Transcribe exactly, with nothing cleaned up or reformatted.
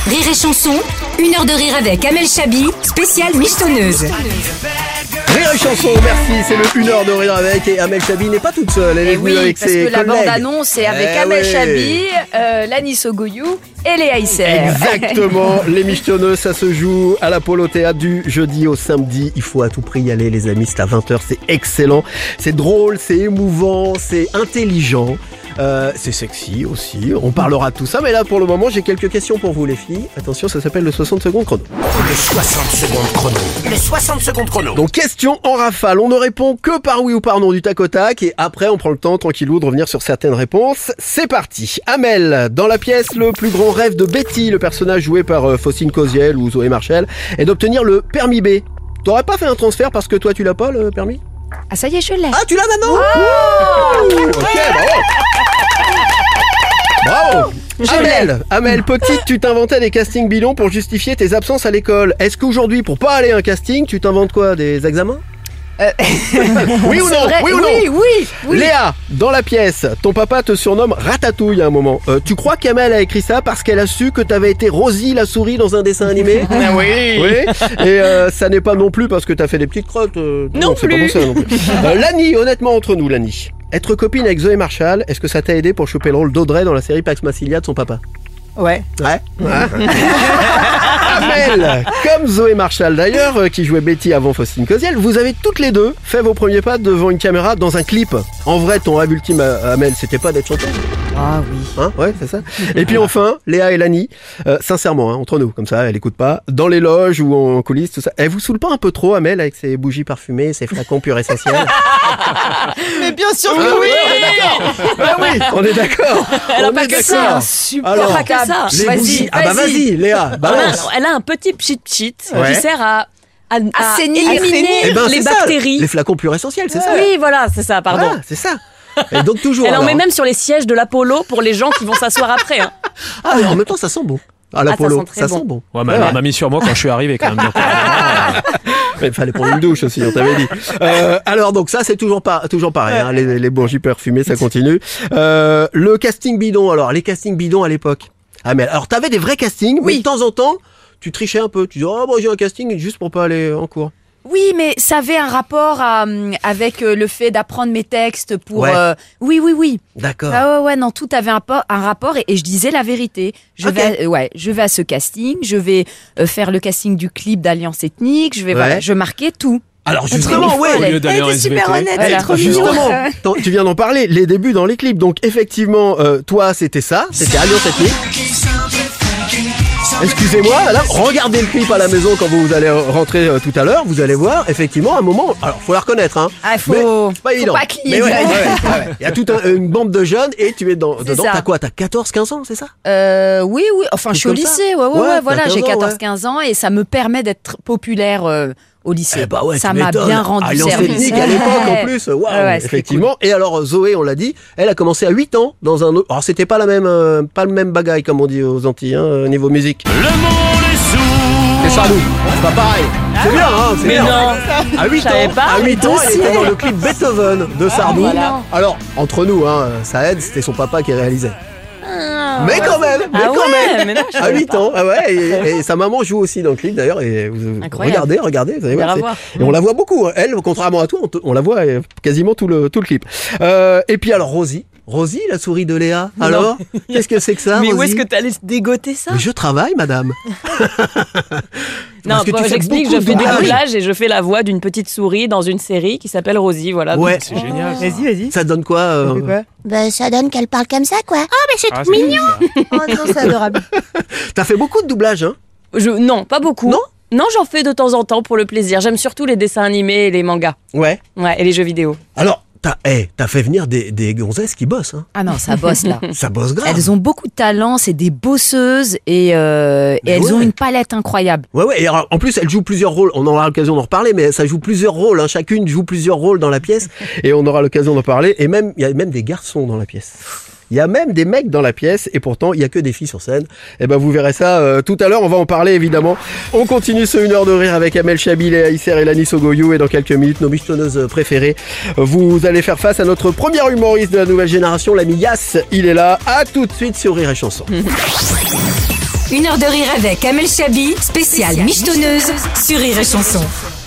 Rire et chanson, une heure de rire avec Amel Chabi, spéciale michetonneuse. Rire et chanson, merci, c'est le une heure de rire avec et Amel Chabi n'est pas toute seule, elle est Et venue oui, avec parce ses que la collègues. bande-annonce est avec Eh Amel oui. Chabi, euh, Lani Sogoyou et Léa Isser. Exactement, les michetonneuses, ça se joue à l'Apollo Théâtre du jeudi au samedi. Il faut à tout prix y aller, les amis, c'est à vingt heures, c'est excellent. C'est drôle, c'est émouvant, c'est intelligent. Euh, c'est sexy aussi, on parlera de tout ça, mais là pour le moment j'ai quelques questions pour vous les filles. Attention, ça s'appelle le soixante secondes chrono. Le soixante secondes chrono. Le soixante secondes chrono. Donc question en rafale, on ne répond que par oui ou par non du tac au tac et après on prend le temps tranquillou de revenir sur certaines réponses. C'est parti. Amel, dans la pièce, le plus grand rêve de Betty, le personnage joué par euh, Faustine Koziel ou Zoé Marchal, est d'obtenir le permis B. T'aurais pas fait un transfert parce que toi tu l'as pas le permis? Ah ça y est, je l'ai. Ah, tu l'as maintenant? Ouh, ok, bravo. Bravo. Amel, Amel, petite, tu t'inventais des castings bidons pour justifier tes absences à l'école. Est-ce qu'aujourd'hui, pour pas aller à un casting, tu t'inventes quoi? Des examens? Euh... Oui ou non? Vrai. Oui ou non? Oui, oui, oui. Léa, dans la pièce, ton papa te surnomme Ratatouille à un moment. Euh, tu crois qu'Amel a écrit ça parce qu'elle a su que t'avais été Rosie la souris dans un dessin animé? Ah oui. Oui. Et euh, ça n'est pas non plus parce que t'as fait des petites crottes. euh, Non c'est pas plus. pour ça non plus. Euh, Lani, honnêtement entre nous, Lani. Être copine avec Zoé Marchal, est-ce que ça t'a aidé pour choper le rôle d'Audrey dans la série Pax Massilia de son papa? Ouais. Ouais. Ouais. Amel, comme Zoé Marchal d'ailleurs, euh, qui jouait Betty avant Faustine Koziel, vous avez toutes les deux fait vos premiers pas devant une caméra dans un clip. En vrai, ton rêve ultime, euh, Amel, c'était pas d'être chanteuse? Ah oui. Hein, ouais, c'est ça. Et puis enfin, Léa et Lani, euh, sincèrement, hein, entre nous, comme ça, elle écoute pas, dans les loges ou en coulisses, tout ça, elle vous saoule pas un peu trop, Amel, avec ses bougies parfumées, ses flacons purs essentiels? Mais bien sûr Ah oui, on est d'accord. Ah oui, on est d'accord. Elle a On pas est que ça, d'accord. hein, super. Alors, pas que ça. Les Vas-y, bougies. Ah bah vas-y. vas-y, Léa, balance. Alors, elle a un petit pchit pchit Ouais. qui sert à, à, à Assainir. éliminer Eh ben, les c'est ça, bactéries. les flacons purs essentiels, c'est ça. Oui, voilà, c'est ça, pardon. Voilà, c'est ça. Et donc toujours. Elle en alors. met même sur les sièges de l'Apollo pour les gens qui vont s'asseoir après. Hein. Ah, mais en même temps, ça sent bon. À l'Apollo, sent très ça bon. sent bon. Ouais, mais elle en a mis sur moi quand je suis arrivé quand même. Donc, Mais il fallait prendre une douche aussi, on t'avait dit. Euh, alors donc ça c'est toujours pas toujours pareil, hein, les, les bougies parfumées ça continue. Euh, le casting bidon, alors les castings bidons à l'époque. Ah mais alors t'avais des vrais castings, mais Oui. de temps en temps tu trichais un peu. Tu dis oh bon j'ai un casting juste pour pas aller en cours. Oui, mais ça avait un rapport à, hum, avec euh, le fait d'apprendre mes textes pour... Ouais. euh, Oui, oui, oui. D'accord. Ah ouais, ouais, non, tout avait un, po- un rapport et, et je disais la vérité. Je, Ok. vais, à, euh, ouais, je vais à ce casting, je vais euh, faire le casting du clip d'Alliance Ethnique, je vais, Ouais. voilà, je marquais tout. Alors Il justement faut ouais. aller. au lieu d'aller en S V T. Voilà. Ah, justement, t'en- tu viens d'en parler, les débuts dans les clips. Donc effectivement, euh, toi c'était ça, c'était Alliance Ethnique. Excusez-moi, là, regardez le clip à la maison quand vous allez rentrer euh, tout à l'heure, vous allez voir, effectivement, à un moment, alors faut la reconnaître, hein. Ah, faut- Mais c'est pas faut évident. pas qu'il y ait Mais ouais, de- ouais, ouais, ouais. Il y a toute un- une bande de jeunes et tu es dans, C'est dedans, ça. t'as quoi, t'as quatorze quinze ans, c'est ça? Euh, oui, oui, enfin je suis au Comme ça. lycée, ouais, ouais, Ouais, ouais, t'as voilà, quinze j'ai ans, quatorze ouais. quinze ans et ça me permet d'être populaire euh, au lycée. Eh bah ouais, ça tu m'a m'étonnes. bien rendu Alliance service. Ethnique à l'époque en Ouais. plus, waouh, Ouais, ouais, c'était effectivement. Et alors Zoé, on l'a dit, elle a commencé à huit ans dans un autre. Alors c'était pas la même, euh, pas le même bagaille comme on dit aux Antilles, hein, au niveau musique. le monde est sourd. C'est ça, nous. C'est pas pareil. C'est bien, hein, c'est Mais bien. non. À huit Je savais ans, pas. à huit ans, elle dossier. était dans le clip Beethoven de Sardou. voilà. Alors, entre nous, hein, ça aide, c'était son papa qui réalisait. Mais quand même, mais Ah quand ouais, même. mais non, je À savais huit pas. ans, ah ouais, et, et sa maman joue aussi dans le clip d'ailleurs, et vous, Incroyable. regardez, regardez, vous allez On voir. ira c'est- voir. Et on la voit beaucoup, hein. Elle, contrairement à toi, on, te- on la voit euh, quasiment tout le, tout le clip. Euh, et puis alors Rosie, Rosie, la souris de Léa, alors, qu'est-ce que c'est que ça, Mais où Rosie est-ce que t'allais dégoter ça? Mais je travaille, madame. Non, Parce que bon, tu fais j'explique, beaucoup je de fais du doublage. doublage et je fais la voix d'une petite souris dans une série qui s'appelle Rosie, voilà. Ouais. C'est génial. ça. vas-y. Ça donne quoi, euh, Ben, ça donne qu'elle parle comme ça, quoi. Ah, c'est mignon. Oh non, c'est adorable. T'as fait beaucoup de doublage, hein? Je, non, pas beaucoup. Non Non, j'en fais de temps en temps pour le plaisir. J'aime surtout les dessins animés et les mangas. Ouais. Ouais, et les jeux vidéo. Alors, t'as, hey, t'as fait venir des, des gonzesses qui bossent, hein? Ah non, ça bosse là. Ça bosse grave. Elles ont beaucoup de talent, c'est des bosseuses et, euh, et Mais elles ouais. ont une palette incroyable. Ouais, ouais, et alors, en plus, elles jouent plusieurs rôles. On aura l'occasion d'en reparler, mais ça joue plusieurs rôles, hein. Chacune joue plusieurs rôles dans la pièce, et on aura l'occasion d'en parler. Et même, il y a même des garçons dans la pièce. Il y a même des mecs dans la pièce et pourtant il y a que des filles sur scène. Et ben vous verrez ça euh, tout à l'heure, on va en parler évidemment. On continue ce une heure de rire avec Amel Chabi, Léa Isser et Lani Sogoyou, et dans quelques minutes nos michetonneuses préférées. Vous allez faire face à notre premier humoriste de la nouvelle génération, l'ami Yass. Il est là. À tout de suite sur Rire et Chanson. Une heure de rire avec Amel Chabi, spéciale michetonneuse sur Rire et Chanson.